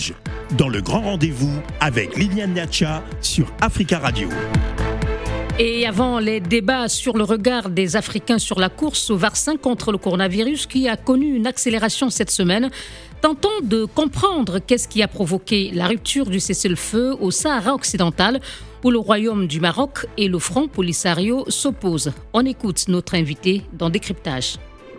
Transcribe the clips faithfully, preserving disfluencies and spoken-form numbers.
Décryptage, dans le grand rendez-vous avec Liliane Niacha sur Africa Radio. Et avant les débats sur le regard des Africains sur la course au vaccin contre le coronavirus qui a connu une accélération cette semaine, tentons de comprendre qu'est-ce qui a provoqué la rupture du cessez-le-feu au Sahara occidental où le Royaume du Maroc et le Front Polisario s'opposent. On écoute notre invité dans Décryptage.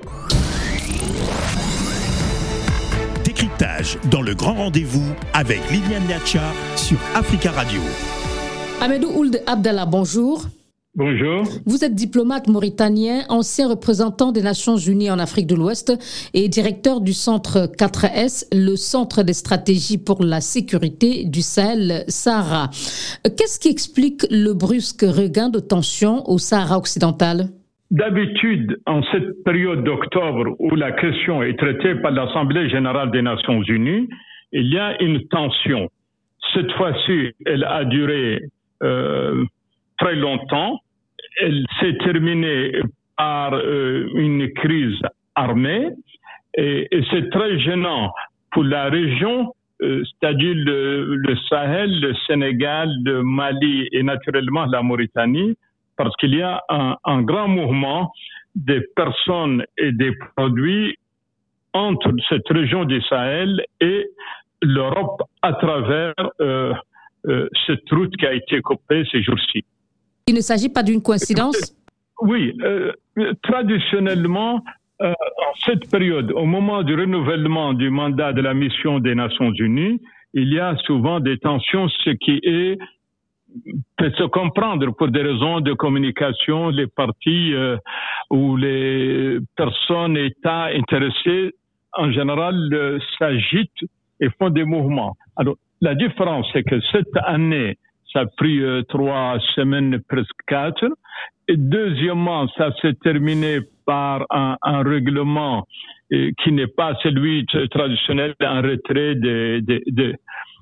Décryptage, dans le grand rendez-vous avec Liliane Niacha sur Africa Radio. Ahmedou Ould Abdallah, bonjour. Bonjour. Vous êtes diplomate mauritanien, ancien représentant des Nations Unies en Afrique de l'Ouest et directeur du Centre quatre S, le Centre des stratégies pour la sécurité du Sahel-Sahara. Qu'est-ce qui explique le brusque regain de tension au Sahara occidental ? D'habitude, en cette période d'octobre où la question est traitée par l'Assemblée générale des Nations Unies, il y a une tension. Cette fois-ci, elle a duré euh, très longtemps. Elle s'est terminée par euh, une crise armée et, et c'est très gênant pour la région, euh, c'est-à-dire le, le Sahel, le Sénégal, le Mali et naturellement la Mauritanie, parce qu'il y a un, un grand mouvement des personnes et des produits entre cette région du Sahel et l'Europe à travers euh, euh, cette route qui a été coupée ces jours-ci. Il ne s'agit pas d'une coïncidence ? Oui, euh, traditionnellement, euh, en cette période, au moment du renouvellement du mandat de la mission des Nations Unies, il y a souvent des tensions, ce qui est peut se comprendre pour des raisons de communication, les partis euh, ou les personnes, États intéressés, en général, euh, s'agitent et font des mouvements. Alors, la différence, c'est que cette année, ça a pris euh, trois semaines, presque quatre. Et deuxièmement, ça s'est terminé par un, un règlement euh, qui n'est pas celui traditionnel, un retrait des, des, des,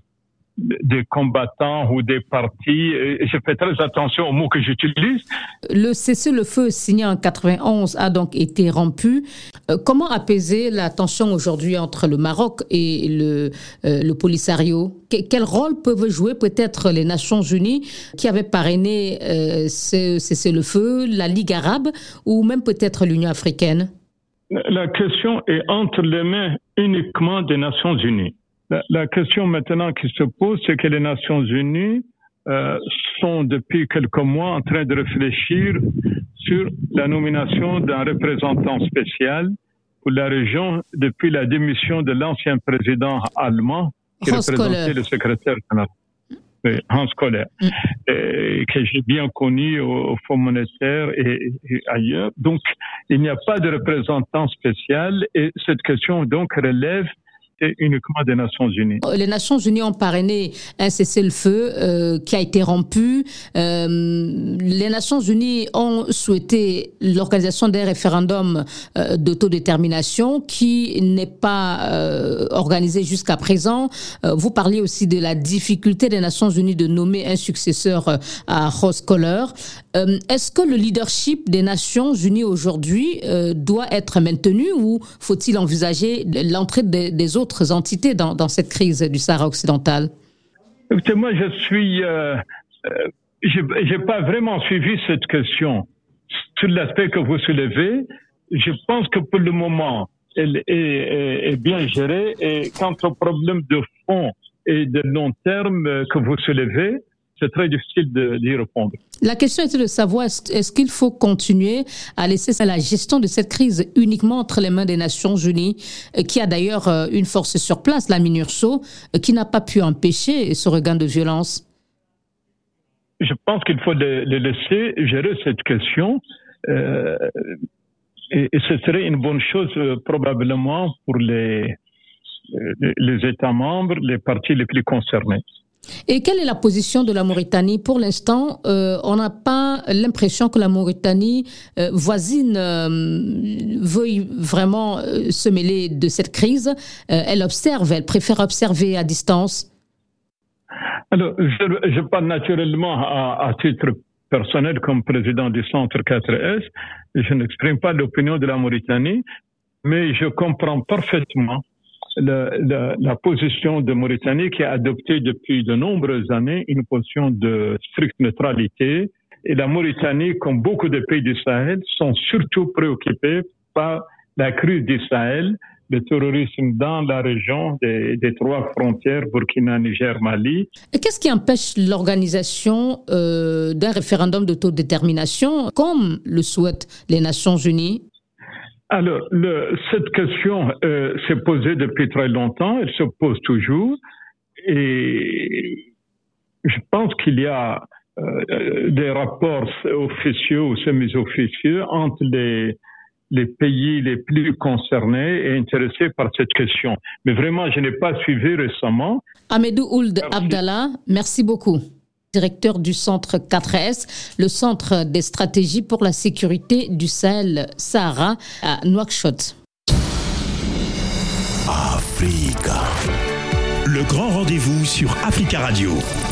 des combattants ou des partis. Et je fais très attention aux mots que j'utilise. Le cessez-le-feu signé en quatre-vingt-onze a donc été rompu. Euh, comment apaiser la tension aujourd'hui entre le Maroc et le, euh, le Polisario ? Que, quel rôle peuvent jouer peut-être les Nations Unies qui avaient parrainé euh, ce cessez-le-feu, la Ligue arabe ou même peut-être l'Union africaine ? La question est entre les mains uniquement des Nations Unies. La, la question maintenant qui se pose, c'est que les Nations Unies euh, sont depuis quelques mois en train de réfléchir sur la nomination d'un représentant spécial pour la région depuis la démission de l'ancien président allemand qui Hans représentait Kohler. le secrétaire général, oui, Hans Kohler, mm. et, que j'ai bien connu au, au Fonds monétaire et, et ailleurs. Donc, il n'y a pas de représentant spécial et cette question donc relève uniquement des Nations Unies. Les Nations Unies ont parrainé un cessez-le-feu euh, qui a été rompu. Euh, les Nations Unies ont souhaité l'organisation d'un référendum euh, d'autodétermination qui n'est pas euh, organisé jusqu'à présent. Euh, vous parliez aussi de la difficulté des Nations Unies de nommer un successeur euh, à Hans Kohler. Euh, est-ce que le leadership des Nations Unies aujourd'hui euh, doit être maintenu ou faut-il envisager l'entrée des, des autres entités dans, dans cette crise du Sahara occidental? Écoutez, moi, je suis, euh, euh, j'ai, j'ai pas vraiment suivi cette question sur l'aspect que vous soulevez. Je pense que pour le moment, elle est, est, est bien gérée. Et quant au problème de fond et de long terme que vous soulevez, c'est très difficile de, d'y répondre. La question était de savoir, est-ce, est-ce qu'il faut continuer à laisser la gestion de cette crise uniquement entre les mains des Nations Unies, qui a d'ailleurs une force sur place, la MINURSO, qui n'a pas pu empêcher ce regain de violence? Je pense qu'il faut les, les laisser gérer cette question. Euh, et, et ce serait une bonne chose euh, probablement pour les, les, les États membres, les parties les plus concernés. Et quelle est la position de la Mauritanie ? Pour l'instant, euh, on n'a pas l'impression que la Mauritanie euh, voisine euh, veuille vraiment euh, se mêler de cette crise. Euh, elle observe, elle préfère observer à distance. Alors, je, je parle naturellement à, à titre personnel comme président du Centre quatre S. Je n'exprime pas l'opinion de la Mauritanie, mais je comprends parfaitement le, le, la position de Mauritanie qui a adopté depuis de nombreuses années une position de stricte neutralité. Et la Mauritanie, comme beaucoup de pays du Sahel, sont surtout préoccupés par la crise du Sahel, le terrorisme dans la région des, des trois frontières, Burkina, Niger, Mali. Et qu'est-ce qui empêche l'organisation euh, d'un référendum d'autodétermination, comme le souhaitent les Nations Unies? Alors, le, cette question euh, s'est posée depuis très longtemps, elle se pose toujours, et je pense qu'il y a euh, des rapports officieux ou semi-officieux entre les, les pays les plus concernés et intéressés par cette question. Mais vraiment, je n'ai pas suivi récemment. Amadou Ould Abdallah, merci beaucoup. Directeur du Centre quatre S, le Centre des stratégies pour la sécurité du Sahel Sahara à Nouakchott. Africa. Le grand rendez-vous sur Africa Radio.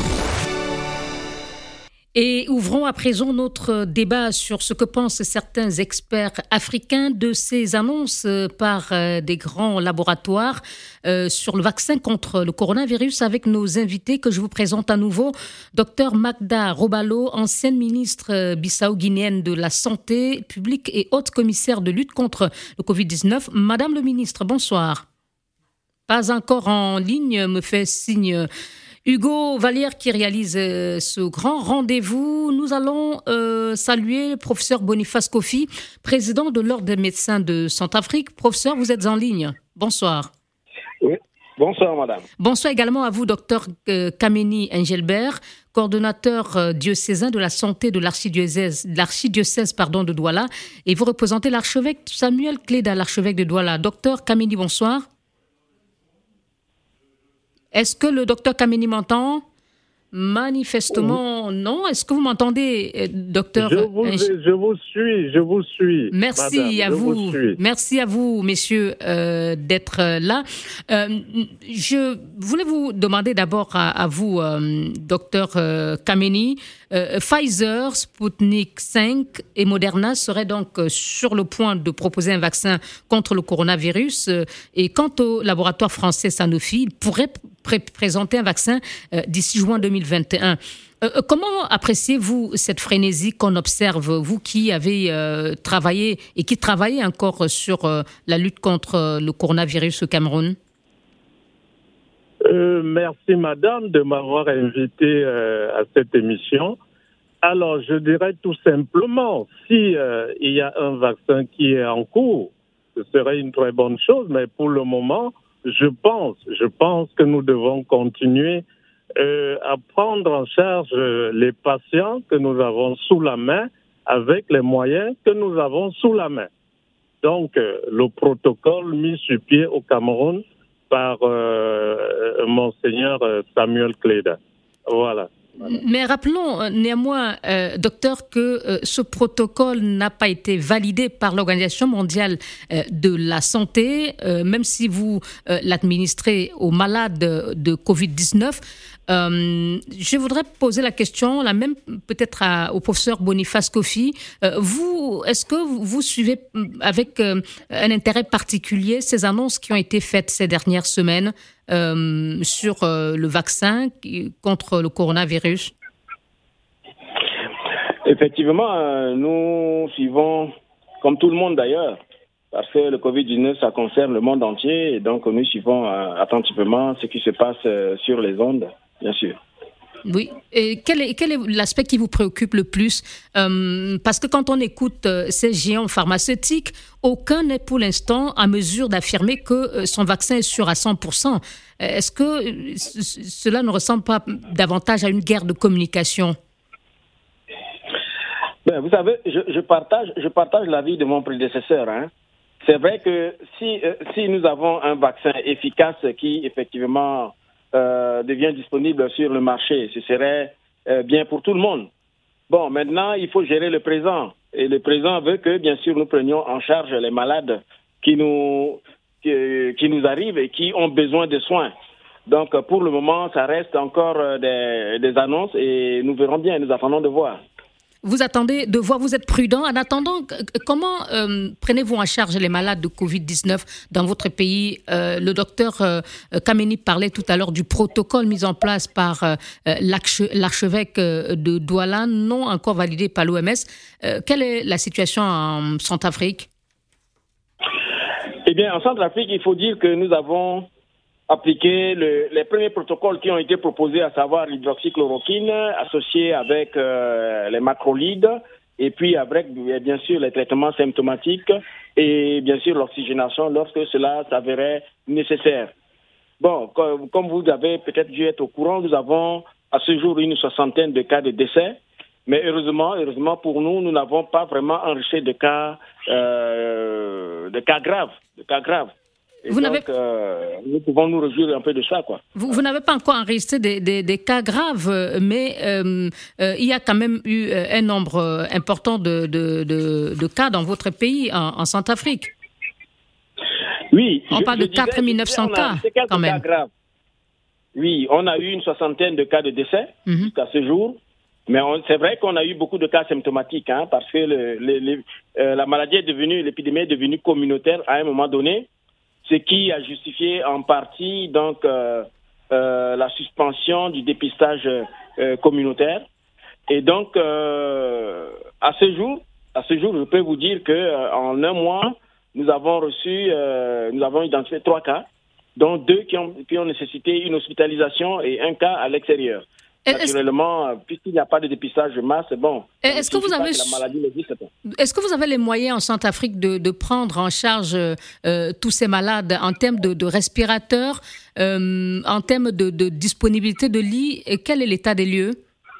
Et ouvrons à présent notre débat sur ce que pensent certains experts africains de ces annonces par des grands laboratoires euh, sur le vaccin contre le coronavirus avec nos invités que je vous présente à nouveau. Docteur Magda Robalo, ancienne ministre bissau-guinéenne de la Santé publique et haute commissaire de lutte contre le covid dix-neuf. Madame le ministre, bonsoir. Pas encore en ligne, me fait signe Hugo Vallière qui réalise euh, ce grand rendez-vous. Nous allons euh, saluer le professeur Boniface Kofi, président de l'Ordre des médecins de Centrafrique. Professeur, vous êtes en ligne. Bonsoir. Oui, bonsoir madame. Bonsoir également à vous, docteur euh, Kameni Engelbert, coordonnateur euh, diocésain de la santé de l'archidiocèse, l'archidiocèse pardon, de Douala. Et vous représentez l'archevêque Samuel Cléda, l'archevêque de Douala. Docteur Kameni, bonsoir. Est-ce que le docteur Kameni m'entend? Manifestement, oui. Non. Est-ce que vous m'entendez, docteur? Je vous, je vous suis, je vous suis. Merci madame, à vous. vous Merci à vous, messieurs, euh, d'être là. Euh, je voulais vous demander d'abord à, à vous, euh, docteur euh, Kameni, euh, Pfizer, Sputnik cinq et Moderna seraient donc sur le point de proposer un vaccin contre le coronavirus. Et quant au laboratoire français Sanofi, il pourrait pré- présenter un vaccin euh, d'ici juin deux mille vingt et un. Euh, comment appréciez-vous cette frénésie qu'on observe, vous qui avez euh, travaillé et qui travaillez encore sur euh, la lutte contre euh, le coronavirus au Cameroun? euh, Merci madame de m'avoir invité euh, à cette émission. Alors je dirais tout simplement, si euh, il y a un vaccin qui est en cours, ce serait une très bonne chose, mais pour le moment, je pense, je pense que nous devons continuer Euh, à prendre en charge euh, les patients que nous avons sous la main avec les moyens que nous avons sous la main. Donc, euh, le protocole mis sur pied au Cameroun par euh, Monseigneur Samuel Cléda. Voilà. Voilà. Mais rappelons néanmoins, euh, docteur, que euh, ce protocole n'a pas été validé par l'Organisation mondiale euh, de la santé, euh, même si vous euh, l'administrez aux malades de, de covid dix-neuf. Euh, je voudrais poser la question, la même peut-être à, au professeur Boniface Kofi. Euh, vous, est-ce que vous, vous suivez avec euh, un intérêt particulier ces annonces qui ont été faites ces dernières semaines euh, sur euh, le vaccin qui, contre le coronavirus? Effectivement, euh, nous suivons, comme tout le monde d'ailleurs, parce que le covid dix-neuf, ça concerne le monde entier, et donc nous suivons euh, attentivement ce qui se passe euh, sur les ondes. Bien sûr. Oui. Et quel est, quel est l'aspect qui vous préoccupe le plus? euh, Parce que quand on écoute euh, ces géants pharmaceutiques, aucun n'est pour l'instant à mesure d'affirmer que euh, son vaccin est sûr à cent pour cent. Est-ce que euh, c- cela ne ressemble pas davantage à une guerre de communication? Ben, vous savez, je, je partage, je partage l'avis de mon prédécesseur. Hein. C'est vrai que si, euh, si nous avons un vaccin efficace qui, effectivement, Euh, devient disponible sur le marché, ce serait euh, bien pour tout le monde. Bon, maintenant, il faut gérer le présent. Et le présent veut que, bien sûr, nous prenions en charge les malades qui nous, qui, qui nous arrivent et qui ont besoin de soins. Donc, pour le moment, ça reste encore des, des annonces et nous verrons bien, nous attendons de voir. Vous attendez de voir, vous êtes prudent. En attendant, comment euh, prenez-vous en charge les malades de covid dix-neuf dans votre pays? euh, Le docteur euh, Kameni parlait tout à l'heure du protocole mis en place par euh, l'arche, l'archevêque de Douala, non encore validé par l'O M S. Euh, quelle est la situation en Centrafrique? Eh bien, en Centrafrique, il faut dire que nous avons appliqué le, les premiers protocoles qui ont été proposés, à savoir l'hydroxychloroquine associée avec euh, les macrolides et puis avec bien sûr les traitements symptomatiques et bien sûr l'oxygénation lorsque cela s'avérait nécessaire. Bon, comme, comme vous avez peut-être dû être au courant, nous avons à ce jour une soixantaine de cas de décès, mais heureusement, heureusement pour nous, nous n'avons pas vraiment enregistré de cas, euh, de cas graves, de cas graves. Et Vous donc, n'avez... euh, nous pouvons nous réjouir un peu de ça, quoi. Vous, vous n'avez pas encore enregistré des, des, des cas graves, mais euh, euh, il y a quand même eu un nombre important de, de, de, de cas dans votre pays, en, en Centrafrique. Oui. On je, parle je de quatre mille neuf cents cas, quand même. Cas graves. Oui, on a eu une soixantaine de cas de décès mm-hmm. jusqu'à ce jour. Mais on, c'est vrai qu'on a eu beaucoup de cas symptomatiques, hein, parce que le, le, le, euh, la maladie est devenue, l'épidémie est devenue communautaire à un moment donné, ce qui a justifié en partie donc euh, euh, la suspension du dépistage euh, communautaire. Et donc, euh, à ce jour, à ce jour, je peux vous dire que euh, en un mois, nous avons reçu, euh, nous avons identifié trois cas, dont deux qui ont, qui ont nécessité une hospitalisation et un cas à l'extérieur. Naturellement, puisqu'il n'y a pas de dépistage de masse, bon. Est-ce que vous avez que la maladie n'existe pas. Est-ce que vous avez les moyens en Centrafrique de, de prendre en charge euh, tous ces malades en termes de, de respirateurs, euh, en termes de, de disponibilité de lits, et quel est l'état des lieux?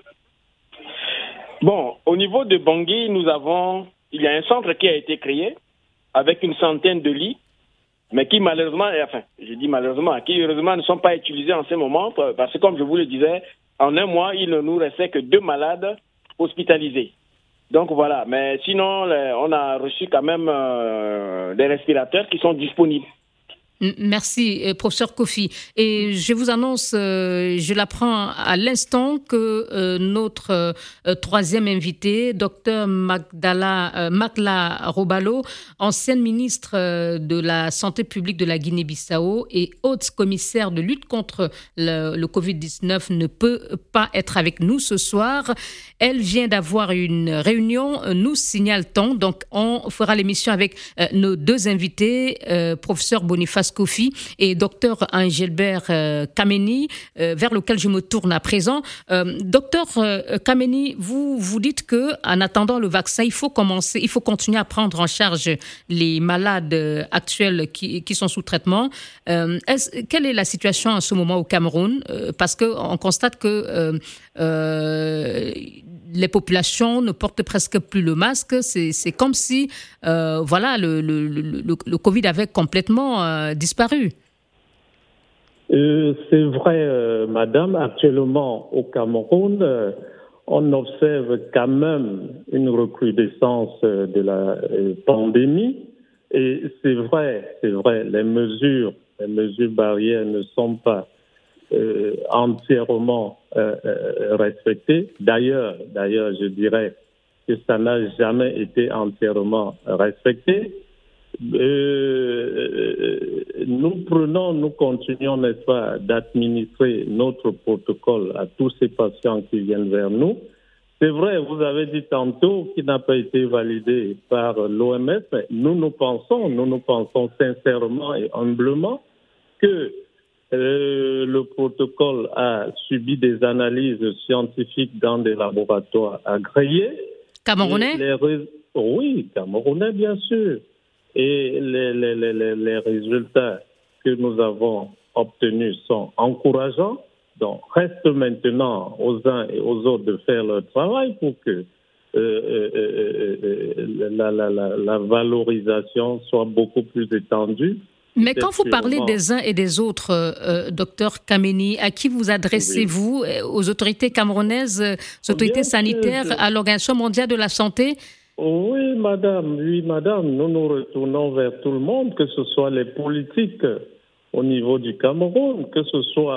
Bon, au niveau de Bangui, nous avons, il y a un centre qui a été créé avec une centaine de lits, mais qui malheureusement, enfin, je dis malheureusement, qui heureusement ne sont pas utilisés en ce moment, parce que comme je vous le disais, en un mois, il ne nous restait que deux malades hospitalisés. Donc voilà, mais sinon, on a reçu quand même euh, des respirateurs qui sont disponibles. Merci, professeur Kofi. Et je vous annonce, euh, je l'apprends à l'instant, que euh, notre euh, troisième invité, docteur Magdala, euh, Makla Robalo, ancienne ministre euh, de la Santé publique de la Guinée-Bissau et haute commissaire de lutte contre le, le covid dix-neuf, ne peut pas être avec nous ce soir. Elle vient d'avoir une réunion, nous signale-t-on. Donc, on fera l'émission avec euh, nos deux invités, euh, professeur Boniface Kofi et docteur Angelbert euh, Kameni, euh, vers lequel je me tourne à présent. Euh, docteur euh, Kameni, vous vous dites que, en attendant le vaccin, il faut commencer, il faut continuer à prendre en charge les malades euh, actuels qui, qui sont sous traitement. Euh, est-ce, quelle est la situation en ce moment au Cameroun? euh, Parce que on constate que euh, euh, les populations ne portent presque plus le masque. C'est, c'est comme si, euh, voilà, le, le, le, le Covid avait complètement euh, disparu. Euh, c'est vrai, euh, madame. Actuellement, au Cameroun, euh, on observe quand même une recrudescence euh, de la euh, pandémie. Et c'est vrai, c'est vrai, les mesures, les mesures barrières ne sont pas Euh, entièrement euh, euh, respecté. D'ailleurs, d'ailleurs, je dirais que ça n'a jamais été entièrement respecté. Euh, nous prenons, nous continuons, n'est-ce pas, d'administrer notre protocole à tous ces patients qui viennent vers nous. C'est vrai, vous avez dit tantôt qu'il n'a pas été validé par l'O M S, mais nous nous pensons, nous nous pensons sincèrement et humblement que Euh, le protocole a subi des analyses scientifiques dans des laboratoires agréés. Camerounais? Les, les, oui, camerounais, bien sûr. Et les, les, les, les résultats que nous avons obtenus sont encourageants. Donc, reste maintenant aux uns et aux autres de faire leur travail pour que euh, euh, euh, la, la, la, la valorisation soit beaucoup plus étendue. Mais quand vous parlez des uns et des autres, euh, docteur Kameni, à qui vous adressez-vous? Oui. Aux autorités camerounaises, aux autorités Bien sanitaires, sûr. À l'Organisation mondiale de la santé? Oui, madame, oui, madame. Nous nous retournons vers tout le monde, que ce soit les politiques au niveau du Cameroun, que ce soit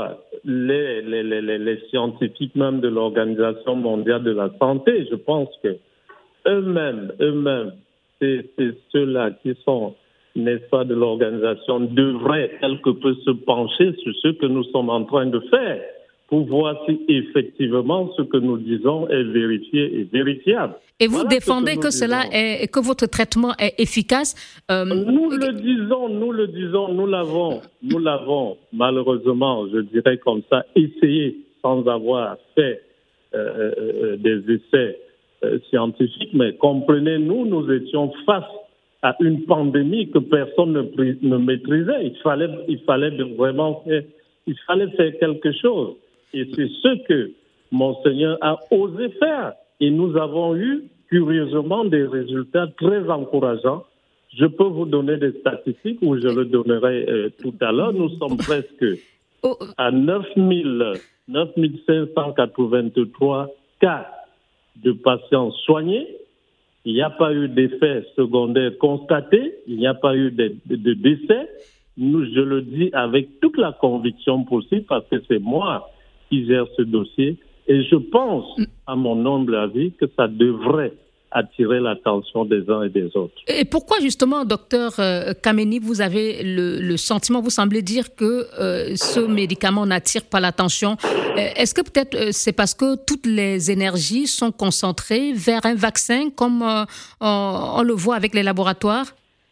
les, les, les, les scientifiques même de l'Organisation mondiale de la santé, je pense que eux-mêmes, eux-mêmes, c'est, c'est ceux-là qui sont, n'est-ce pas, de l'organisation, devraient quelque peu se pencher sur ce que nous sommes en train de faire pour voir si effectivement ce que nous disons est vérifié et vérifiable. Et vous voilà défendez que, que, que cela est, que votre traitement est efficace. Euh, nous le disons, nous le disons, nous l'avons, nous l'avons malheureusement, je dirais comme ça, essayé sans avoir fait euh, euh, des essais euh, scientifiques. Mais comprenez-nous, nous étions face à une pandémie que personne ne, ne maîtrisait. Il fallait, il fallait vraiment faire, il fallait faire quelque chose. Et c'est ce que Monseigneur a osé faire. Et nous avons eu, curieusement, des résultats très encourageants. Je peux vous donner des statistiques, ou je le donnerai euh, tout à l'heure. Nous sommes presque à neuf mille cinq cent quatre-vingt-trois cas de patients soignés. Il n'y a pas eu d'effets secondaires constatés. Il n'y a pas eu de, de, de décès. Nous, je le dis avec toute la conviction possible, parce que c'est moi qui gère ce dossier. Et je pense, à mon humble avis, que ça devrait attirer l'attention des uns et des autres. Et pourquoi justement, docteur Kameni, vous avez le, le sentiment, vous semblez dire que euh, ce médicament n'attire pas l'attention? Est-ce que peut-être euh, c'est parce que toutes les énergies sont concentrées vers un vaccin, comme euh, on, on le voit avec les laboratoires?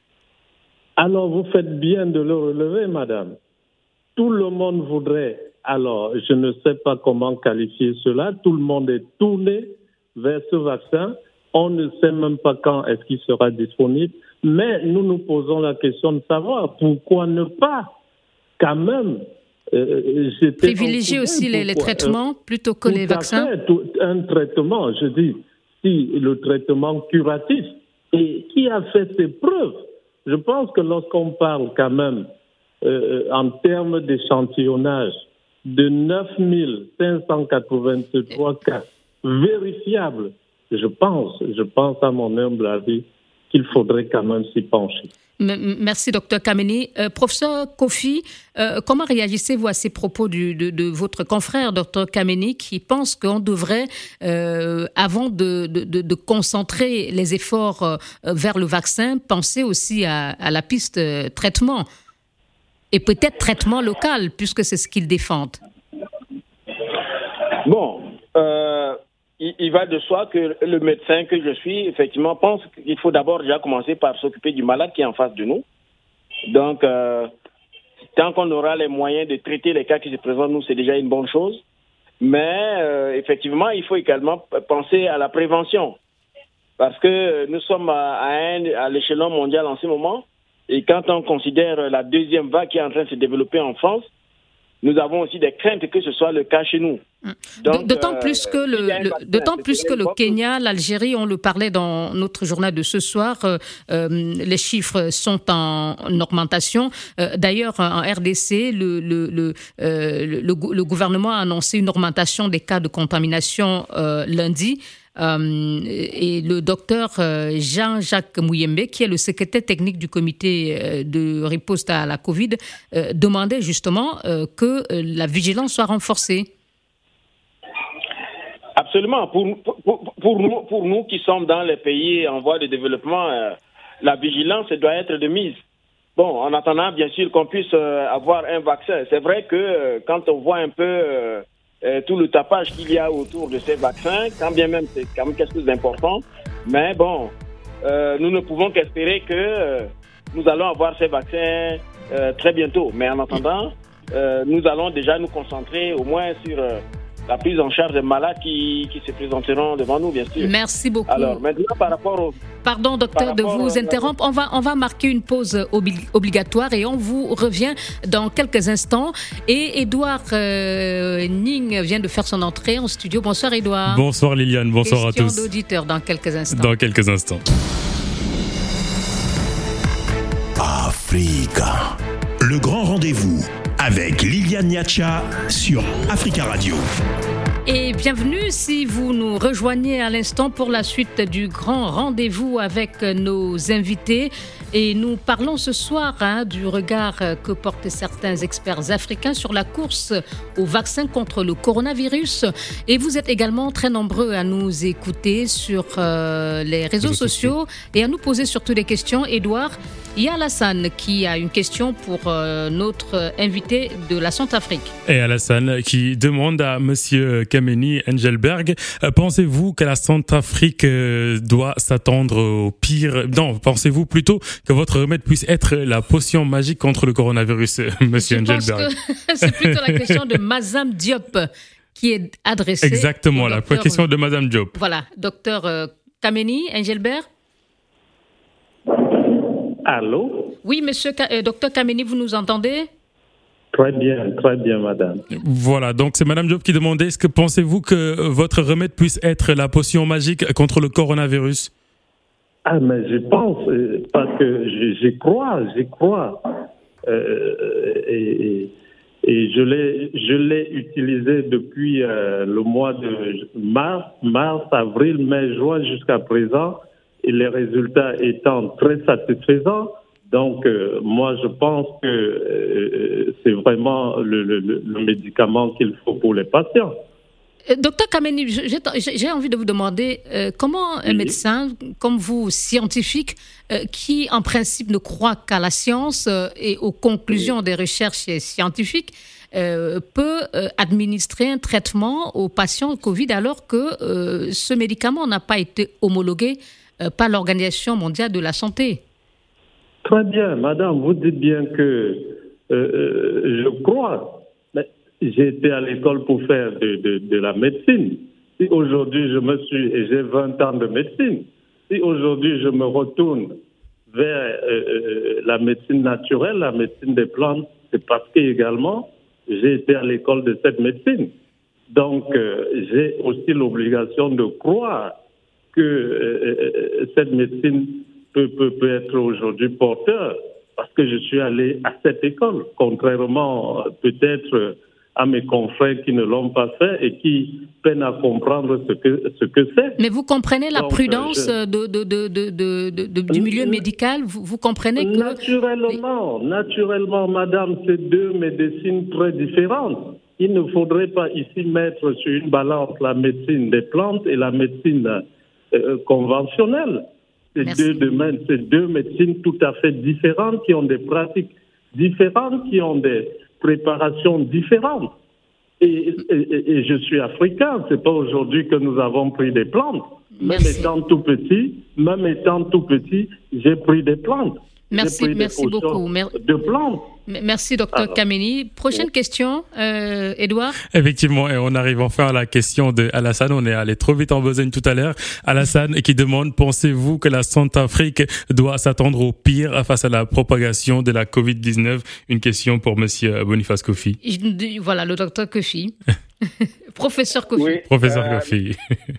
Alors, vous faites bien de le relever, madame. Tout le monde voudrait... Alors, je ne sais pas comment qualifier cela. Tout le monde est tourné vers ce vaccin. On ne sait même pas quand est-ce qu'il sera disponible. Mais nous nous posons la question de savoir pourquoi ne pas quand même euh, privilégier aussi les, les traitements euh, plutôt que les vaccins. Fait, tout, un traitement, je dis, si le traitement curatif, et qui a fait ses preuves. Je pense que lorsqu'on parle quand même euh, en termes d'échantillonnage, de neuf mille cinq cent quatre-vingt-trois cas vérifiables, je pense, je pense à mon humble avis qu'il faudrait quand même s'y pencher. Merci, docteur Kameni. Euh, professeur Kofi, euh, comment réagissez-vous à ces propos du, de, de votre confrère, docteur Kameni, qui pense qu'on devrait, euh, avant de, de, de concentrer les efforts euh, vers le vaccin, penser aussi à, à la piste euh, traitement? Et peut-être traitement local, puisque c'est ce qu'ils défendent. Bon, euh, il, il va de soi que le médecin que je suis, effectivement, pense qu'il faut d'abord déjà commencer par s'occuper du malade qui est en face de nous. Donc, euh, tant qu'on aura les moyens de traiter les cas qui se présentent, nous, c'est déjà une bonne chose. Mais, euh, effectivement, il faut également penser à la prévention. Parce que nous sommes à, à, un, à l'échelon mondial en ce moment. Et quand on considère la deuxième vague qui est en train de se développer en France, nous avons aussi des craintes que ce soit le cas chez nous. Donc, d'autant euh, plus que le, le, d'autant plus que le Kenya, l'Algérie, on le parlait dans notre journal de ce soir, euh, euh, les chiffres sont en, en augmentation. Euh, d'ailleurs, en R D C, le, le, le, euh, le, le gouvernement a annoncé une augmentation des cas de contamination euh, lundi. Euh, et le docteur euh, Jean-Jacques Mouyembe, qui est le secrétaire technique du comité euh, de riposte à la Covid, euh, demandait justement euh, que euh, la vigilance soit renforcée. Absolument. Pour, pour, pour, nous, pour nous qui sommes dans les pays en voie de développement, euh, la vigilance doit être de mise. Bon, en attendant bien sûr qu'on puisse euh, avoir un vaccin. C'est vrai que euh, quand on voit un peu... Euh, Euh, tout le tapage qu'il y a autour de ces vaccins, quand bien même c'est quand même quelque chose d'important, mais bon, euh, nous ne pouvons qu'espérer que euh, nous allons avoir ces vaccins euh, très bientôt. Mais en attendant, euh, nous allons déjà nous concentrer au moins sur euh, la prise en charge des malades qui, qui se présenteront devant nous, bien sûr. Merci beaucoup. Alors maintenant, par rapport au... Pardon, docteur, de vous interrompre. On va, on va marquer une pause obli- obligatoire et on vous revient dans quelques instants. Et Édouard euh, Ning vient de faire son entrée en studio. Bonsoir, Édouard. Bonsoir, Liliane. Bonsoir Question à tous. d'auditeur dans quelques instants. Dans quelques instants. Africa. Le grand rendez-vous avec Liliane Niacha sur Africa Radio. Et bienvenue si vous nous rejoignez à l'instant pour la suite du grand rendez-vous avec nos invités. Et nous parlons ce soir hein, du regard que portent certains experts africains sur la course au vaccin contre le coronavirus. Et vous êtes également très nombreux à nous écouter sur euh, les réseaux, réseaux sociaux, sociaux et à nous poser surtout des questions. Édouard, il y a Alassane qui a une question pour euh, notre invité de la Centrafrique. Et Alassane qui demande à Monsieur Kameni Engelberg, euh, pensez-vous que la Centrafrique euh, doit s'attendre au pire? Non, pensez-vous plutôt que votre remède puisse être la potion magique contre le coronavirus, Monsieur Je Engelberg? pense que c'est plutôt la question de Madame Diop qui est adressée. Exactement, la docteur, question de Madame Diop. Voilà, docteur euh, Kameni Engelberg. Allô? Oui, monsieur, euh, docteur Kameni, vous nous entendez? Très bien, très bien, madame. Voilà, donc c'est Madame Diop qui demandait, est-ce que pensez-vous que votre remède puisse être la potion magique contre le coronavirus? Ah, mais je pense, euh, parce que j'y crois, j'y crois. Euh, et, et je l'ai, je l'ai utilisé depuis euh, le mois de mars, mars, avril, mai, juin jusqu'à présent. Et les résultats étant très satisfaisants, donc euh, moi je pense que euh, c'est vraiment le, le, le médicament qu'il faut pour les patients. Docteur Kameni, j'ai, j'ai envie de vous demander euh, comment un oui. médecin comme vous, scientifique, euh, qui en principe ne croit qu'à la science euh, et aux conclusions oui. des recherches scientifiques, euh, peut euh, administrer un traitement aux patients Covid alors que euh, ce médicament n'a pas été homologué par l'Organisation mondiale de la santé. Très bien, madame, vous dites bien que euh, je crois. Mais j'ai été à l'école pour faire de, de, de la médecine. Si aujourd'hui je me suis, et j'ai vingt ans de médecine, si aujourd'hui je me retourne vers euh, la médecine naturelle, la médecine des plantes, c'est parce qu'également j'ai été à l'école de cette médecine. Donc euh, j'ai aussi l'obligation de croire que euh, cette médecine peut, peut, peut être aujourd'hui porteur, parce que je suis allé à cette école, contrairement peut-être à mes confrères qui ne l'ont pas fait et qui peinent à comprendre ce que, ce que c'est. Mais vous comprenez la Donc, prudence je... de, de, de, de, de, de, du milieu médical? Vous, vous comprenez que... Naturellement, naturellement, madame, c'est deux médecines très différentes. Il ne faudrait pas ici mettre sur une balance la médecine des plantes et la médecine Euh, conventionnelle. C'est deux domaines, c'est deux médecines tout à fait différentes, qui ont des pratiques différentes, qui ont des préparations différentes. Et, et, et je suis africain, c'est pas aujourd'hui que nous avons pris des plantes. Même merci. étant tout petit, même étant tout petit, j'ai pris des plantes. Merci, merci beaucoup. Mer- de plantes. Merci, docteur Kameni. Prochaine oui. question, euh, Édouard. Effectivement, et on arrive enfin à la question de Alassane. On est allé trop vite en besogne tout à l'heure. Alassane qui demande, pensez-vous que la Centrafrique doit s'attendre au pire face à la propagation de la covid dix-neuf? Une question pour monsieur Boniface Kofi. Voilà, le docteur Kofi. Professeur Kofi. Oui, Professeur euh... Kofi.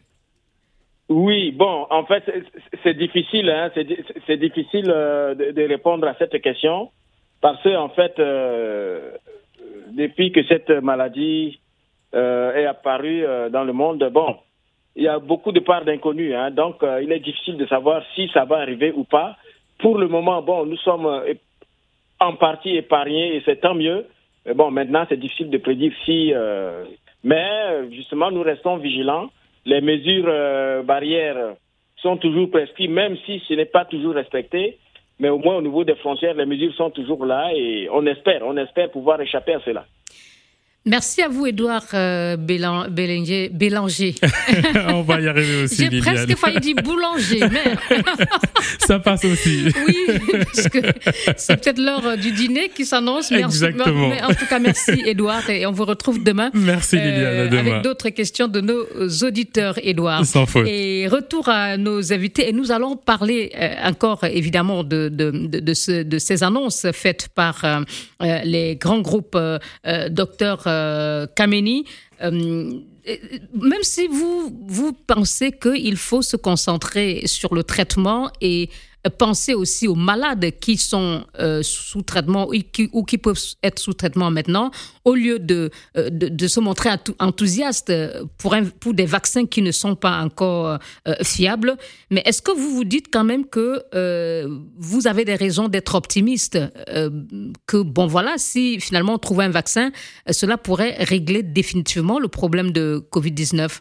Oui, bon, en fait, c'est difficile, hein, c'est, c'est difficile euh, de, de répondre à cette question parce que, en fait, euh, depuis que cette maladie euh, est apparue euh, dans le monde, bon, il y a beaucoup de parts d'inconnus, hein, donc euh, il est difficile de savoir si ça va arriver ou pas. Pour le moment, bon, nous sommes euh, en partie épargnés et c'est tant mieux. Mais bon, maintenant, c'est difficile de prédire si... Euh, mais, justement, nous restons vigilants. Les mesures euh, barrières sont toujours prescrites, même si ce n'est pas toujours respecté. Mais au moins, au niveau des frontières, les mesures sont toujours là et on espère, on espère pouvoir échapper à cela. Merci à vous, Édouard euh, Bélan, Bélanger. Bélanger. On va y arriver aussi, J'ai Liliane. presque failli dire boulanger, mais... Ça passe aussi. Oui, parce que c'est peut-être l'heure du dîner qui s'annonce. Merci. Exactement. Mais en tout cas, merci, Édouard, et on vous retrouve demain. Merci, Liliane, à demain. Avec d'autres questions de nos auditeurs, Édouard. Sans faute. Et retour à nos invités, et nous allons parler euh, encore, évidemment, de, de, de, de, ce, de ces annonces faites par euh, les grands groupes euh, docteurs Euh, Kameni, euh, même si vous, vous pensez qu'il faut se concentrer sur le traitement et penser aussi aux malades qui sont euh, sous traitement ou qui, ou qui peuvent être sous traitement maintenant, au lieu de, de, de se montrer enthousiaste pour, un, pour des vaccins qui ne sont pas encore euh, fiables. Mais est-ce que vous vous dites quand même que euh, vous avez des raisons d'être optimiste, euh, que bon voilà, si finalement on trouvait un vaccin, cela pourrait régler définitivement le problème de covid dix-neuf?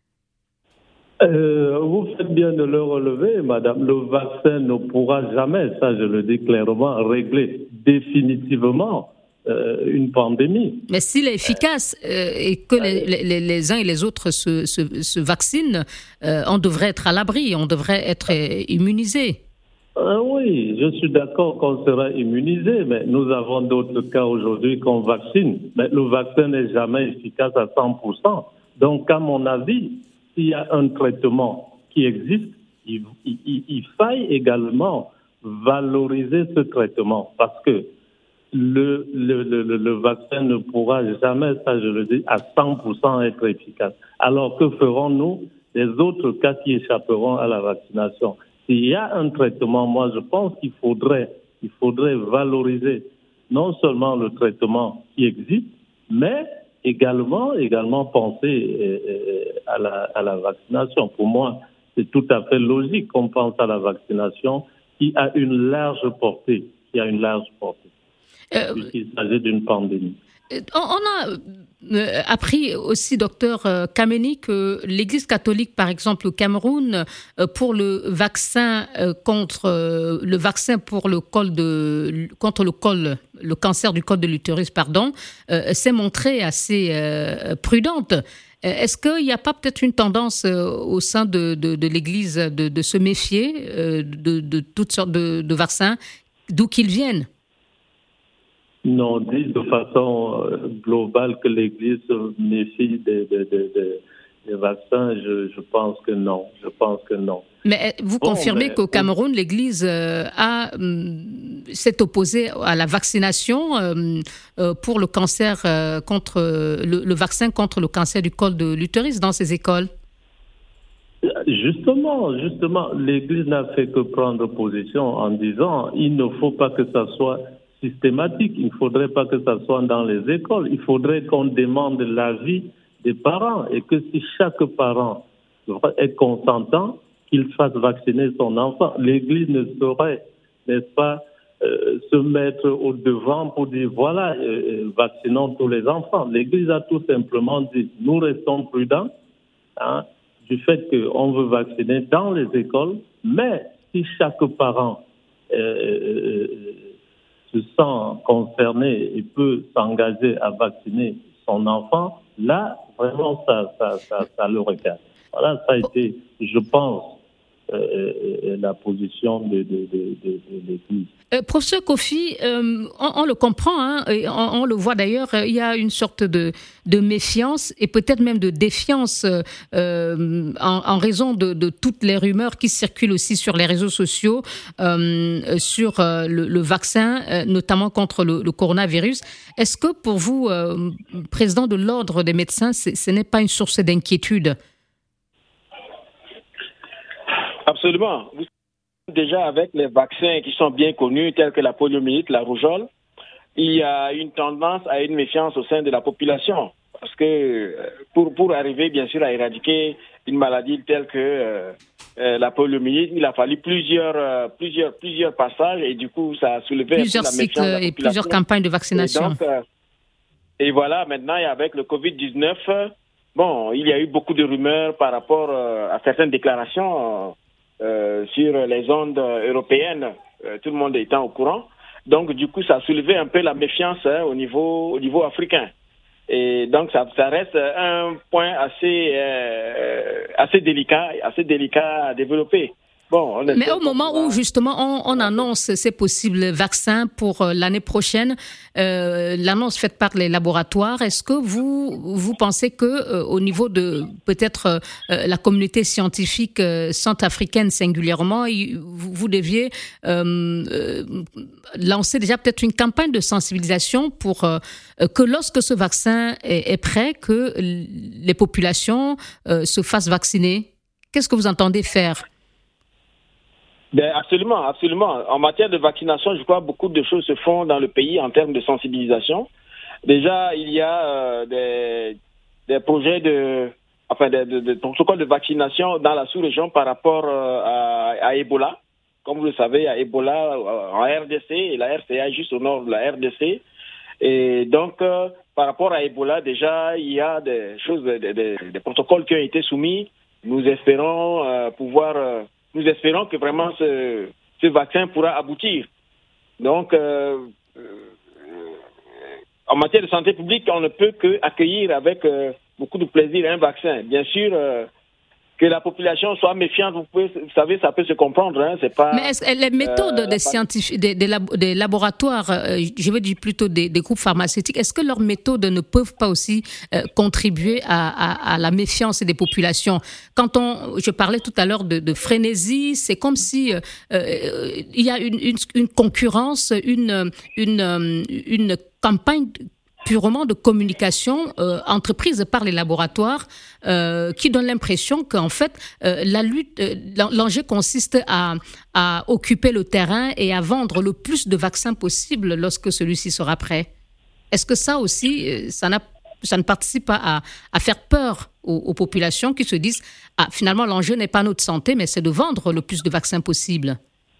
Euh, vous faites bien de le relever, madame. Le vaccin ne pourra jamais, ça je le dis clairement, régler définitivement euh, une pandémie. Mais s'il est efficace euh, et que les, les, les uns et les autres se, se, se vaccinent, euh, on devrait être à l'abri, on devrait être immunisé. Ah oui, je suis d'accord qu'on sera immunisé, mais nous avons d'autres cas aujourd'hui qu'on vaccine. Mais le vaccin n'est jamais efficace à cent pour cent. Donc, à mon avis, s'il y a un traitement qui existe, il, il, il faille également valoriser ce traitement parce que le, le, le, le vaccin ne pourra jamais, ça je le dis, à cent pour cent être efficace. Alors que ferons-nous des autres cas qui échapperont à la vaccination? S'il y a un traitement, moi je pense qu'il faudrait, il faudrait valoriser non seulement le traitement qui existe, mais également, également penser euh, à, la, à la vaccination. Pour moi, c'est tout à fait logique qu'on pense à la vaccination qui a une large portée, qui a une large portée, euh, puisqu'il s'agit d'une pandémie. On a appris aussi, docteur Kameni, que l'Église catholique, par exemple au Cameroun, pour le vaccin contre le vaccin pour le col de contre le col le cancer du col de l'utérus, pardon, s'est montrée assez prudente. Est-ce qu'il n'y a pas peut-être une tendance au sein de, de, de l'Église de, de se méfier de, de toutes sortes de, de vaccins, d'où qu'ils viennent? Non, dit de façon globale que l'Église se méfie des, des, des, des vaccins, je, je pense que non. Je pense que non. Mais vous bon, confirmez mais, qu'au Cameroun, on... l'Église a s'est opposée à la vaccination pour le cancer contre le, le vaccin contre le cancer du col de l'utérus dans ces écoles? Justement, justement, l'Église n'a fait que prendre position en disant il ne faut pas que ça soit systématique. Il ne faudrait pas que ça soit dans les écoles. Il faudrait qu'on demande l'avis des parents et que si chaque parent est consentant, qu'il fasse vacciner son enfant. L'Église ne saurait, n'est-ce pas, euh, se mettre au devant pour dire voilà, euh, vaccinons tous les enfants. L'Église a tout simplement dit nous restons prudents hein, du fait qu'on veut vacciner dans les écoles, mais si chaque parent euh, euh, se sent concerné et peut s'engager à vacciner son enfant, là, vraiment, ça, ça, ça, ça le regarde. Voilà, ça a été, je pense, euh, la position de, de, de, de, de l'Église. Euh, professeur Kofi, euh, on, on le comprend, hein, et on, on le voit d'ailleurs, il y a une sorte de, de méfiance et peut-être même de défiance euh, en, en raison de, de toutes les rumeurs qui circulent aussi sur les réseaux sociaux euh, sur euh, le, le vaccin, euh, notamment contre le, le coronavirus. Est-ce que pour vous, euh, président de l'Ordre des médecins, ce n'est pas une source d'inquiétude? Absolument. Déjà, avec les vaccins qui sont bien connus, tels que la poliomyélite, la rougeole, il y a une tendance à une méfiance au sein de la population. Parce que pour, pour arriver, bien sûr, à éradiquer une maladie telle que euh, euh, la poliomyélite, il a fallu plusieurs, euh, plusieurs, plusieurs passages et du coup, ça a soulevé plusieurs un peu la méfiance de la population. Et plusieurs campagnes de vaccination. Et, donc, euh, et voilà, maintenant, avec le covid dix-neuf, bon, il y a eu beaucoup de rumeurs par rapport euh, à certaines déclarations euh, Euh, sur les ondes européennes, euh, tout le monde étant au courant. Donc, du coup, ça a soulevé un peu la méfiance hein, au niveau au niveau africain. Et donc, ça, ça reste un point assez euh, assez délicat, assez délicat à développer. Bon, mais au moment où justement on, on annonce ces possibles vaccins pour euh, l'année prochaine, euh, l'annonce faite par les laboratoires, est-ce que vous vous pensez que euh, au niveau de peut-être euh, la communauté scientifique euh, centrafricaine singulièrement, vous, vous deviez euh, euh, lancer déjà peut-être une campagne de sensibilisation pour euh, que lorsque ce vaccin est, est prêt, que les populations euh, se fassent vacciner? Qu'est-ce que vous entendez faire? Ben absolument, absolument. En matière de vaccination, je crois que beaucoup de choses se font dans le pays en termes de sensibilisation. Déjà, il y a euh, des, des projets de, enfin, des de, de protocoles de vaccination dans la sous-région par rapport euh, à, à Ebola. Comme vous le savez, il y a Ebola en R D C et la R C A juste au nord de la R D C. Et donc, euh, par rapport à Ebola, déjà, il y a des choses, des, des, des protocoles qui ont été soumis. Nous espérons euh, pouvoir, euh, nous espérons que vraiment ce, ce vaccin pourra aboutir. Donc, euh, euh, en matière de santé publique, on ne peut qu'accueillir avec euh, beaucoup de plaisir un vaccin. Bien sûr, euh, que la population soit méfiante, vous, pouvez, vous savez, ça peut se comprendre. Hein, c'est pas, Mais est-ce que les méthodes euh, des scientifiques, des, des, lab, des laboratoires, euh, je veux dire plutôt des, des groupes pharmaceutiques, est-ce que leurs méthodes ne peuvent pas aussi euh, contribuer à, à, à la méfiance des populations? Quand on, je parlais tout à l'heure de, de frénésie, c'est comme si euh, euh, il y a une, une, une concurrence, une, une, une campagne purement de communication euh, entreprise par les laboratoires euh, qui donne l'impression qu'en fait euh, la lutte, euh, l'enjeu consiste à, à occuper le terrain et à vendre le plus de vaccins possible lorsque celui-ci sera prêt. Est-ce que ça aussi, ça, n'a, ça ne participe pas à, à faire peur aux, aux populations qui se disent ah, finalement l'enjeu n'est pas notre santé mais c'est de vendre le plus de vaccins possible?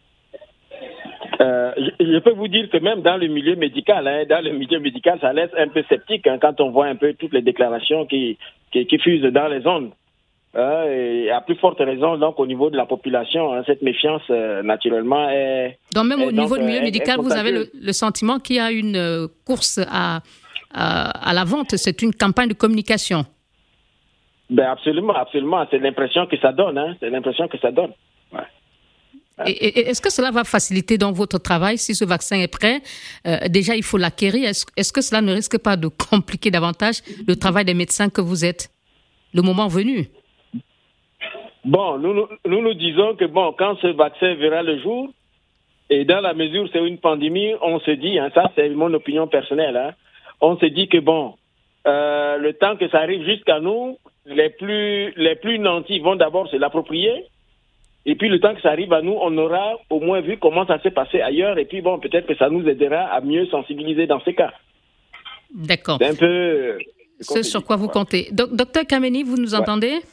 Euh, je, je peux vous dire que même dans le milieu médical, hein, dans le milieu médical, ça laisse un peu sceptique hein, quand on voit un peu toutes les déclarations qui, qui, qui fusent dans les ondes. Euh, et à plus forte raison, donc au niveau de la population, hein, cette méfiance euh, naturellement est. Donc même au est, niveau donc, du milieu est, médical, est vous avez le, le sentiment qu'il y a une euh, course à, à, à la vente. C'est une campagne de communication. Ben absolument, absolument. C'est l'impression que ça donne. Hein, c'est l'impression que ça donne. Ouais. Et, et, est-ce que cela va faciliter donc votre travail si ce vaccin est prêt? euh, Déjà, il faut l'acquérir. Est-ce, est-ce que cela ne risque pas de compliquer davantage le travail des médecins que vous êtes, le moment venu? Bon, nous nous, nous nous disons que bon, quand ce vaccin verra le jour, et dans la mesure où c'est une pandémie, on se dit, hein, ça c'est mon opinion personnelle, hein, on se dit que bon, euh, le temps que ça arrive jusqu'à nous, les plus, les plus nantis vont d'abord se l'approprier. Et puis, le temps que ça arrive à nous, on aura au moins vu comment ça s'est passé ailleurs. Et puis, bon, peut-être que ça nous aidera à mieux sensibiliser dans ces cas. D'accord. C'est un peu... Ce sur quoi vous comptez. Do- Docteur Kameni, vous nous entendez? Ouais.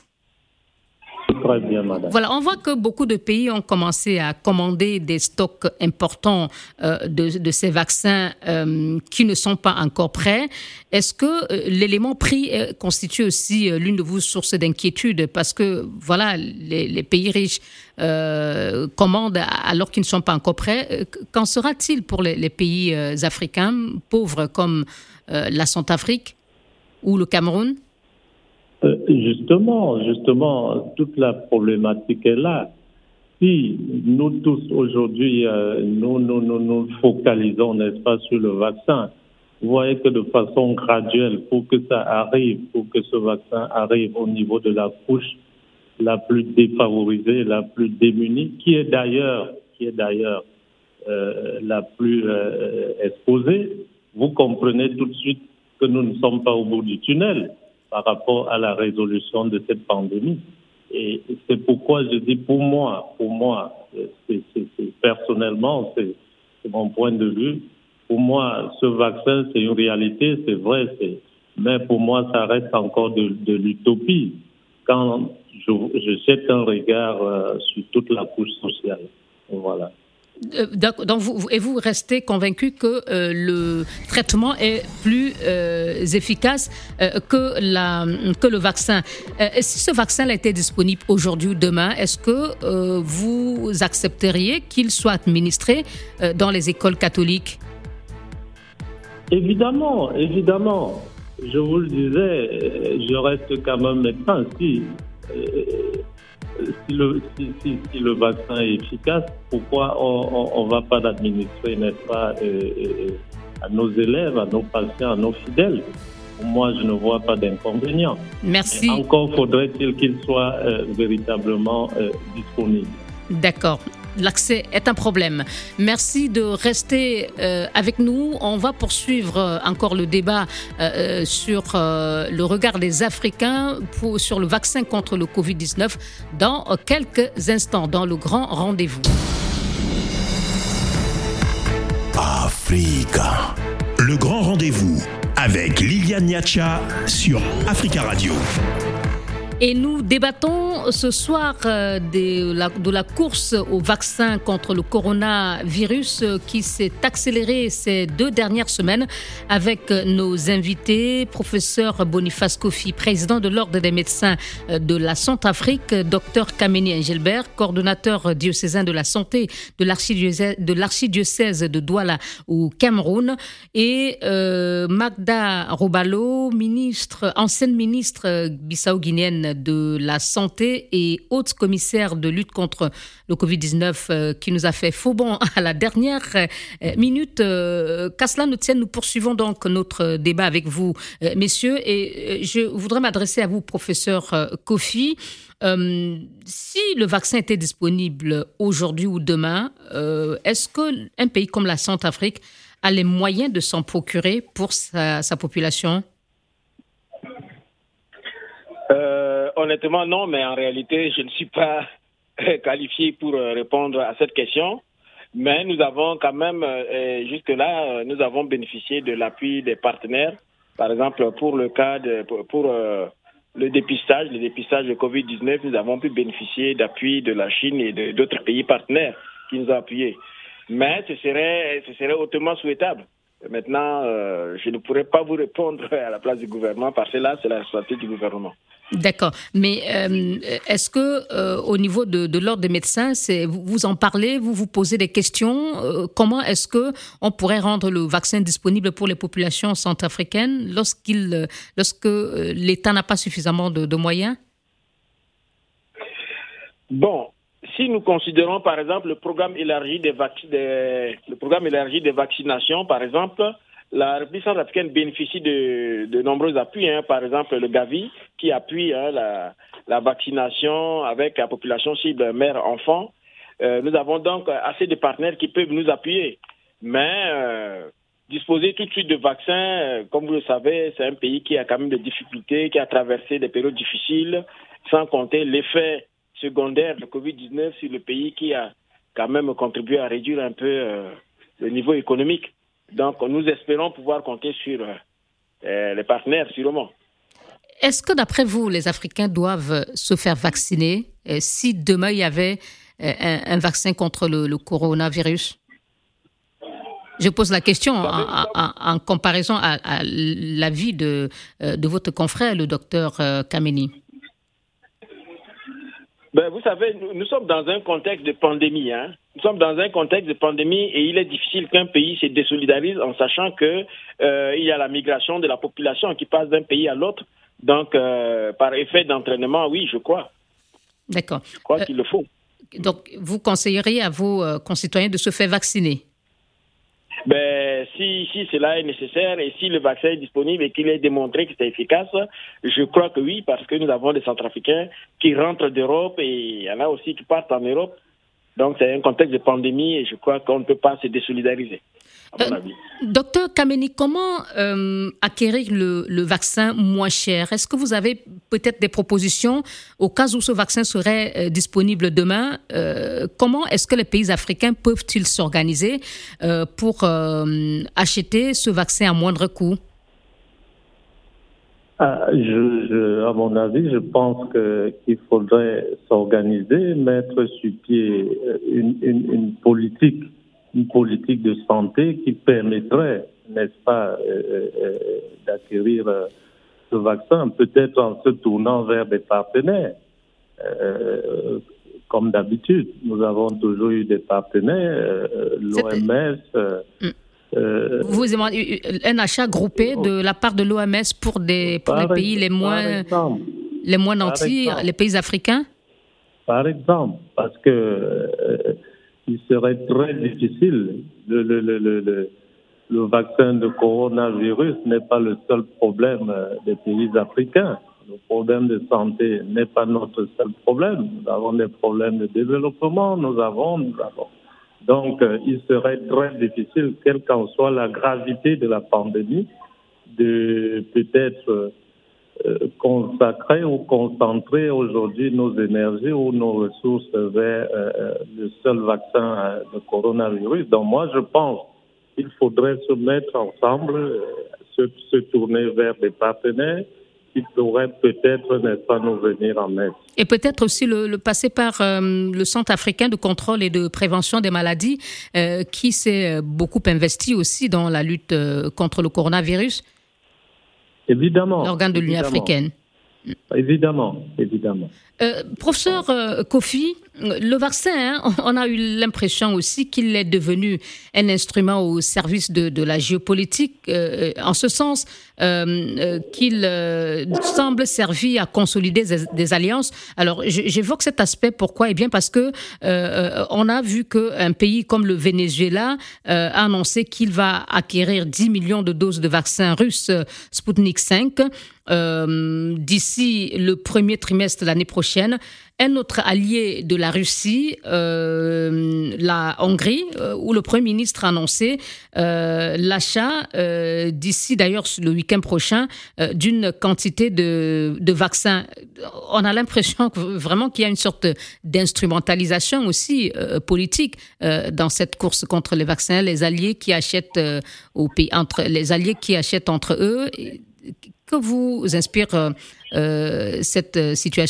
Très bien, madame. Voilà, on voit que beaucoup de pays ont commencé à commander des stocks importants euh, de, de ces vaccins euh, qui ne sont pas encore prêts. Est-ce que euh, l'élément prix euh, constitue aussi euh, l'une de vos sources d'inquiétude? Parce que, voilà, les, les pays riches euh, commandent alors qu'ils ne sont pas encore prêts. Qu'en sera-t-il pour les, les pays euh, africains pauvres comme euh, la Centrafrique ou le Cameroun? Euh, justement, justement, toute la problématique est là. Si nous tous aujourd'hui, euh, nous, nous, nous nous focalisons, n'est-ce pas, sur le vaccin, vous voyez que de façon graduelle, pour que ça arrive, pour que ce vaccin arrive au niveau de la couche la plus défavorisée, la plus démunie, qui est d'ailleurs, qui est d'ailleurs euh, la plus euh, exposée, vous comprenez tout de suite que nous ne sommes pas au bout du tunnel par rapport à la résolution de cette pandémie. Et c'est pourquoi je dis, pour moi, pour moi, c'est, c'est, c'est, personnellement, c'est, c'est mon point de vue, pour moi, ce vaccin, c'est une réalité, c'est vrai, c'est, mais pour moi, ça reste encore de, de l'utopie quand je, je jette un regard euh, sur toute la couche sociale. Voilà. Donc, vous, et vous restez convaincu que euh, le traitement est plus euh, efficace euh, que, la, que le vaccin. Euh, si ce vaccin était disponible aujourd'hui ou demain, est-ce que euh, vous accepteriez qu'il soit administré euh, dans les écoles catholiques? Évidemment, évidemment. Je vous le disais, je reste quand même médecin. Si, euh, Si le, si, si, si le vaccin est efficace, pourquoi on ne va pas l'administrer, n'est-ce pas, euh, euh, à nos élèves, à nos patients, à nos fidèles? Pour moi, je ne vois pas d'inconvénient. Merci. Mais encore faudrait-il qu'il soit euh, véritablement euh, disponible. D'accord. L'accès est un problème. Merci de rester euh, avec nous. On va poursuivre euh, encore le débat euh, sur euh, le regard des Africains pour, sur le vaccin contre le covid dix-neuf dans quelques instants, dans le grand rendez-vous. Africa. Le grand rendez-vous avec Liliane Niacha sur Africa Radio. Et nous débattons ce soir de la, de la course au vaccin contre le coronavirus qui s'est accélérée ces deux dernières semaines avec nos invités, professeur Boniface Kofi, président de l'Ordre des médecins de la Centrafrique, docteur Kameni Engelberg, coordonnateur diocésain de la santé de l'archidiocèse de, l'archidiocèse de Douala au Cameroun, et euh, Magda Robalo, ministre, ancienne ministre bissau-guinéenne de la santé et haute commissaire de lutte contre le covid dix-neuf euh, qui nous a fait faux bond à la dernière euh, minute. Euh, qu'à cela ne tienne, nous poursuivons donc notre débat avec vous, euh, messieurs, et euh, je voudrais m'adresser à vous, professeur euh, Kofi. Euh, si le vaccin était disponible aujourd'hui ou demain, euh, est-ce qu'un pays comme la Centrafrique a les moyens de s'en procurer pour sa, sa population ? Euh, honnêtement, non, mais en réalité, je ne suis pas qualifié pour répondre à cette question. Mais nous avons quand même, euh, jusque-là, nous avons bénéficié de l'appui des partenaires. Par exemple, pour le cas de, pour, pour euh, le dépistage, le dépistage de covid dix-neuf, nous avons pu bénéficier d'appui de la Chine et de, d'autres pays partenaires qui nous ont appuyés. Mais ce serait, ce serait hautement souhaitable. Maintenant, euh, je ne pourrais pas vous répondre à la place du gouvernement parce que là, c'est la responsabilité du gouvernement. D'accord. Mais euh, est-ce que euh, au niveau de, de l'ordre des médecins, c'est, vous, vous en parlez, vous vous posez des questions euh, comment est-ce que on pourrait rendre le vaccin disponible pour les populations centrafricaines lorsqu'il, lorsque euh, l'État n'a pas suffisamment de, de moyens? Bon, si nous considérons par exemple le programme élargi des, vac- des, le programme élargi des vaccinations, par exemple, la République centrafricaine bénéficie de, de nombreux appuis, hein. Par exemple le Gavi qui appuie hein, la, la vaccination avec la population cible mère-enfant. Euh, nous avons donc assez de partenaires qui peuvent nous appuyer. Mais euh, disposer tout de suite de vaccins, euh, comme vous le savez, c'est un pays qui a quand même des difficultés, qui a traversé des périodes difficiles, sans compter l'effet secondaire de covid dix-neuf sur le pays qui a quand même contribué à réduire un peu euh, le niveau économique. Donc, nous espérons pouvoir compter sur euh, les partenaires, sûrement. Est-ce que, d'après vous, les Africains doivent se faire vacciner euh, si demain il y avait euh, un, un vaccin contre le, le coronavirus? Je pose la question en, en, en, en comparaison à, à l'avis de, de votre confrère, le docteur Kameni. Ben, vous savez, nous, nous sommes dans un contexte de pandémie. Hein. Nous sommes dans un contexte de pandémie et il est difficile qu'un pays se désolidarise en sachant qu'il euh, y a la migration de la population qui passe d'un pays à l'autre. Donc, euh, par effet d'entraînement, oui, je crois. D'accord. Je crois euh, qu'il le faut. Donc, vous conseilleriez à vos euh, concitoyens de se faire vacciner? Ben, si, si cela est nécessaire et si le vaccin est disponible et qu'il est démontré que c'est efficace, je crois que oui, parce que nous avons des Centrafricains qui rentrent d'Europe et il y en a aussi qui partent en Europe. Donc, c'est un contexte de pandémie et je crois qu'on ne peut pas se désolidariser, à mon euh, avis. Docteur Kameni, comment euh, acquérir le, le vaccin moins cher? Est-ce que vous avez peut-être des propositions au cas où ce vaccin serait euh, disponible demain? Euh, comment est-ce que les pays africains peuvent-ils s'organiser euh, pour euh, acheter ce vaccin à moindre coût? Ah, je, je, à mon avis, je pense que, qu'il faudrait s'organiser, mettre sur pied une, une, une politique, une politique de santé qui permettrait, n'est-ce pas, euh, euh, d'acquérir euh, ce vaccin, peut-être en se tournant vers des partenaires. Euh, comme d'habitude, nous avons toujours eu des partenaires, euh, l'O M S. Euh, mm. Euh, Vous demandez un achat groupé de la part de l'O M S pour, des, pour les pays les moins, exemple, les moins nantis, les pays africains? Par exemple, parce que euh, il serait très difficile. Le, le, le, le, le vaccin de coronavirus n'est pas le seul problème des pays africains. Le problème de santé n'est pas notre seul problème. Nous avons des problèmes de développement, nous avons... Nous avons Donc, euh, il serait très difficile, quelle qu'en soit la gravité de la pandémie, de peut-être euh, consacrer ou concentrer aujourd'hui nos énergies ou nos ressources vers euh, le seul vaccin euh, de coronavirus. Donc, moi, je pense il faudrait se mettre ensemble, se, se tourner vers des partenaires qui pourraient peut-être, n'est-ce pas, nous venir en aide. Et peut-être aussi le, le passer par euh, le Centre africain de contrôle et de prévention des maladies, euh, qui s'est beaucoup investi aussi dans la lutte euh, contre le coronavirus. Évidemment. L'organe de l'Union africaine. Évidemment, évidemment. Euh, professeur euh, Kofi, le vaccin, hein, on a eu l'impression aussi qu'il est devenu un instrument au service de, de la géopolitique, euh, en ce sens euh, euh, qu'il euh, semble servir à consolider des, des alliances. Alors, j'évoque cet aspect, pourquoi ? Eh bien, parce que euh, on a vu qu'un pays comme le Venezuela euh, a annoncé qu'il va acquérir dix millions de doses de vaccins russes Sputnik cinq euh, d'ici le premier trimestre de l'année prochaine. Un autre allié de la Russie, euh, la Hongrie, euh, où le Premier ministre a annoncé euh, l'achat, euh, d'ici d'ailleurs le week-end prochain, euh, d'une quantité de, de vaccins. On a l'impression que, vraiment qu'il y a une sorte d'instrumentalisation aussi euh, politique euh, dans cette course contre les vaccins. Les alliés qui achètent euh, au pays, entre les alliés qui achètent entre eux. Que vous inspire euh, cette situation ?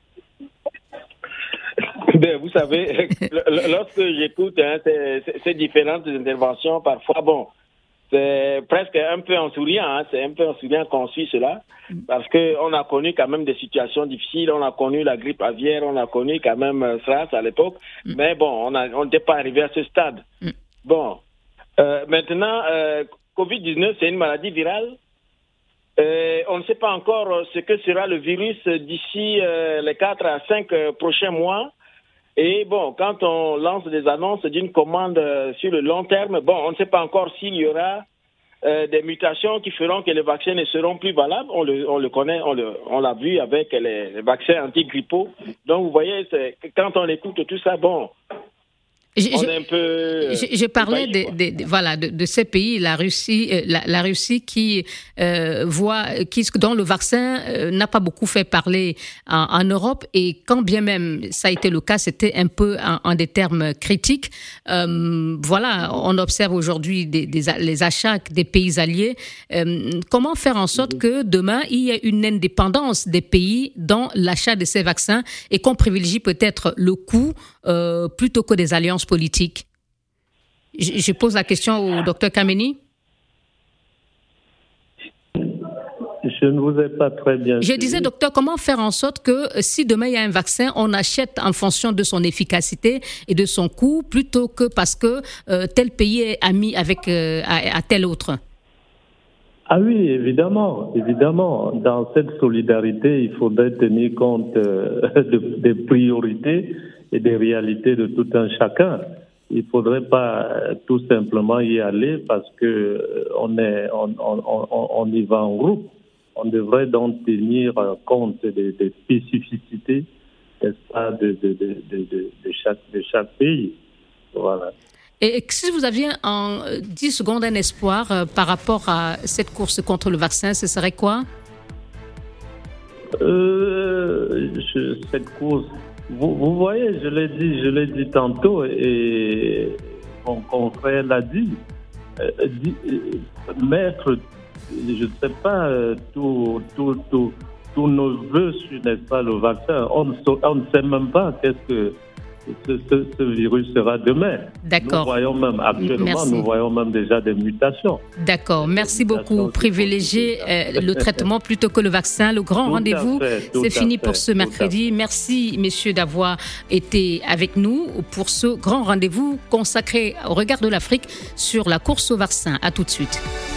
Ben, vous savez, lorsque j'écoute hein, ces, ces différentes interventions, parfois, bon, c'est presque un peu en souriant, hein, c'est un peu en souriant qu'on suit cela, parce qu'on a connu quand même des situations difficiles, on a connu la grippe aviaire, on a connu quand même euh, SARS à l'époque, mm. mais bon, on n'était pas arrivé à ce stade. Mm. Bon, euh, maintenant, euh, covid dix-neuf, c'est une maladie virale. Euh, on ne sait pas encore ce que sera le virus d'ici euh, les quatre à cinq euh, prochains mois. Et bon, quand on lance des annonces d'une commande euh, sur le long terme, bon, on ne sait pas encore s'il y aura euh, des mutations qui feront que les vaccins ne seront plus valables. On le, on le connaît, on, le, on l'a vu avec les, les vaccins anti-grippaux. Donc, vous voyez, c'est, quand on écoute tout ça, bon... Je, je, un peu je, je parlais de, de, de, voilà, de, de ces pays, la Russie, euh, la, la Russie qui euh, voit, qui, dont le vaccin euh, n'a pas beaucoup fait parler en, en Europe, et quand bien même ça a été le cas, c'était un peu en, en des termes critiques. Euh, voilà, on observe aujourd'hui des, des, les achats des pays alliés. Euh, comment faire en sorte que demain il y ait une indépendance des pays dans l'achat de ces vaccins et qu'on privilégie peut-être le coût euh, plutôt que des alliances politique. Je, je pose la question au docteur Kameni. Je ne vous ai pas très bien Je suivi. disais, docteur, comment faire en sorte que si demain il y a un vaccin, on achète en fonction de son efficacité et de son coût, plutôt que parce que euh, tel pays est ami avec euh, à, à tel autre? Ah oui, évidemment, évidemment. Dans cette solidarité, il faudrait tenir compte euh, de, des priorités et des réalités de tout un chacun. Il ne faudrait pas tout simplement y aller parce que on est, on, on, on, on y va en groupe. On devrait donc tenir compte des, des spécificités, n'est-ce pas, de, de, de, de, de, chaque, de chaque pays. Voilà. Et si vous aviez en dix secondes un espoir euh, par rapport à cette course contre le vaccin, ce serait quoi? euh, je, Cette course, vous, vous voyez, je l'ai dit, je l'ai dit tantôt et mon confrère l'a dit. Euh, dit euh, mettre, je ne sais pas, euh, tous tout, tout, tout nos vœux sur, n'est-ce pas, le vaccin. On, on ne sait même pas qu'est-ce que Ce, ce, ce virus sera demain. D'accord. Nous voyons même actuellement, Merci. nous voyons même déjà des mutations. D'accord. Merci des beaucoup. Mutations Privilégier euh, le traitement plutôt que le vaccin. Le grand tout rendez-vous, fait, c'est fini fait, pour ce mercredi. Merci, messieurs, d'avoir été avec nous pour ce grand rendez-vous consacré au regard de l'Afrique sur la course au vaccin. À tout de suite.